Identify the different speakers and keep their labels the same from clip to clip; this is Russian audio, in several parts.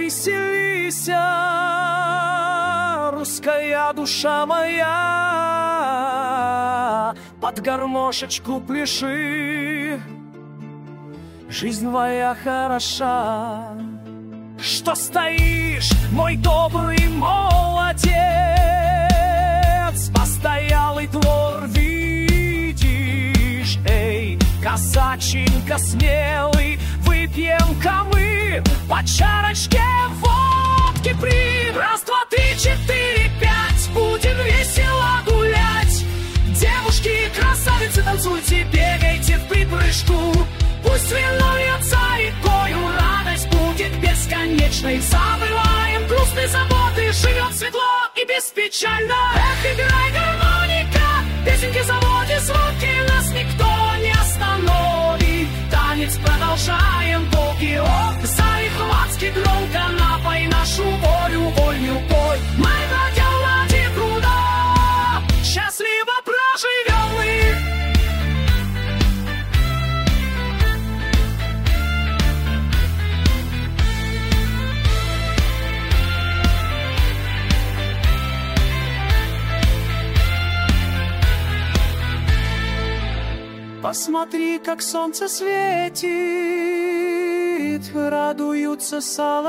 Speaker 1: веселися, русская душа моя, под гармошечку пляши. Жизнь твоя хороша. Что стоишь, мой добрый молодец? Постоялый двор видишь, эй, казаченька смелый, выпьем-ка мы по чарочке водки при. Раз, два, три, четыре, пять, будем весело гулять. Девушки, красавицы, танцуйте, бегайте в припрыжку. Пусть вино льется рекою, радость будет бесконечной. Забываем грустные заботы, живем светло и беспечально. Эх, играй, гармоника, песенки заводи, звуки, нас никто не остановит. Танец продолжаем, боги, ох, залихватски громко напой нашу волю, вольню пой. Мы братья влади труда, счастливо проживем мы. Посмотри, как солнце светит, радуются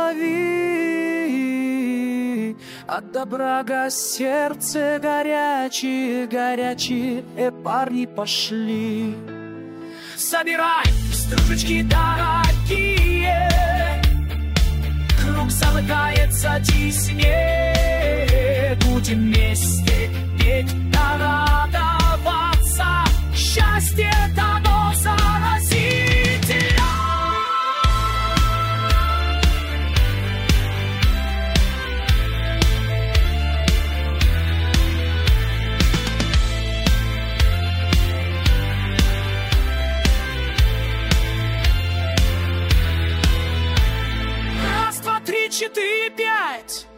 Speaker 1: соловьи. От добра сердце горячие, горячие парни пошли. Собирай стружечки дорогие, круг замыкается теснее. Будем вместе петь да радоваться, счастье дано заразительно. Раз, два, три, четыре, пять.